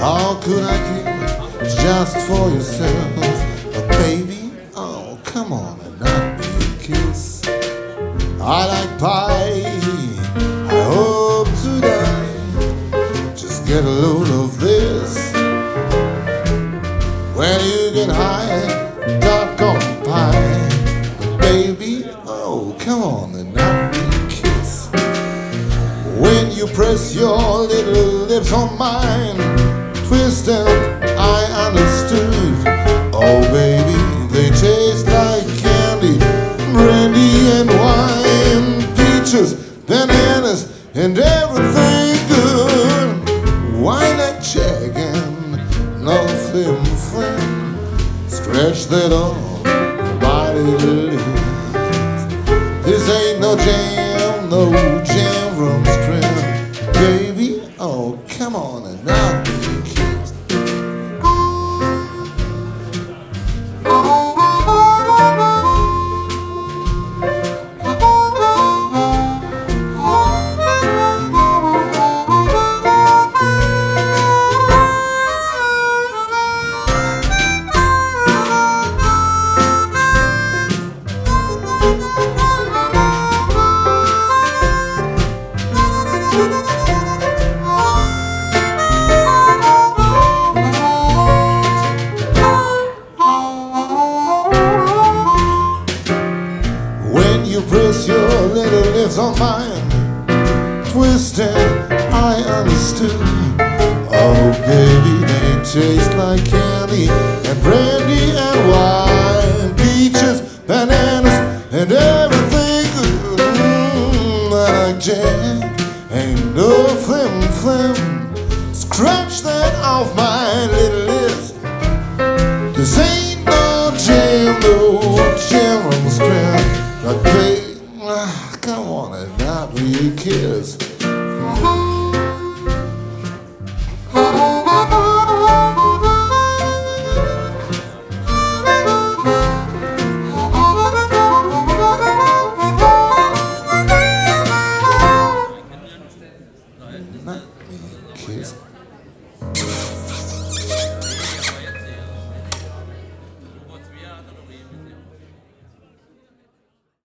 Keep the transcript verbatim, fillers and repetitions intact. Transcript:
How could I keep it just for yourself? But baby, oh come on and not be a kiss. I like pie, I hope to die. Just get a load of this. When you get high, dark on pie. But baby, oh come on and not be a kiss. When you press your little lips on mine, twist and I understood. Oh baby, they taste like candy, brandy and wine, peaches, bananas and everything good. Wine like Jack and no flim flam. Scratch that on body list. This ain't no jam, no jam from scrim. Baby, oh come on and now be a kiss. You press your little lips on mine, twist and I understood. Oh baby, they taste like candy and brandy and wine, peaches, bananas and everything good. Mm, I like Jack, ain't no flim flam. Scratch that off my little list. This ain't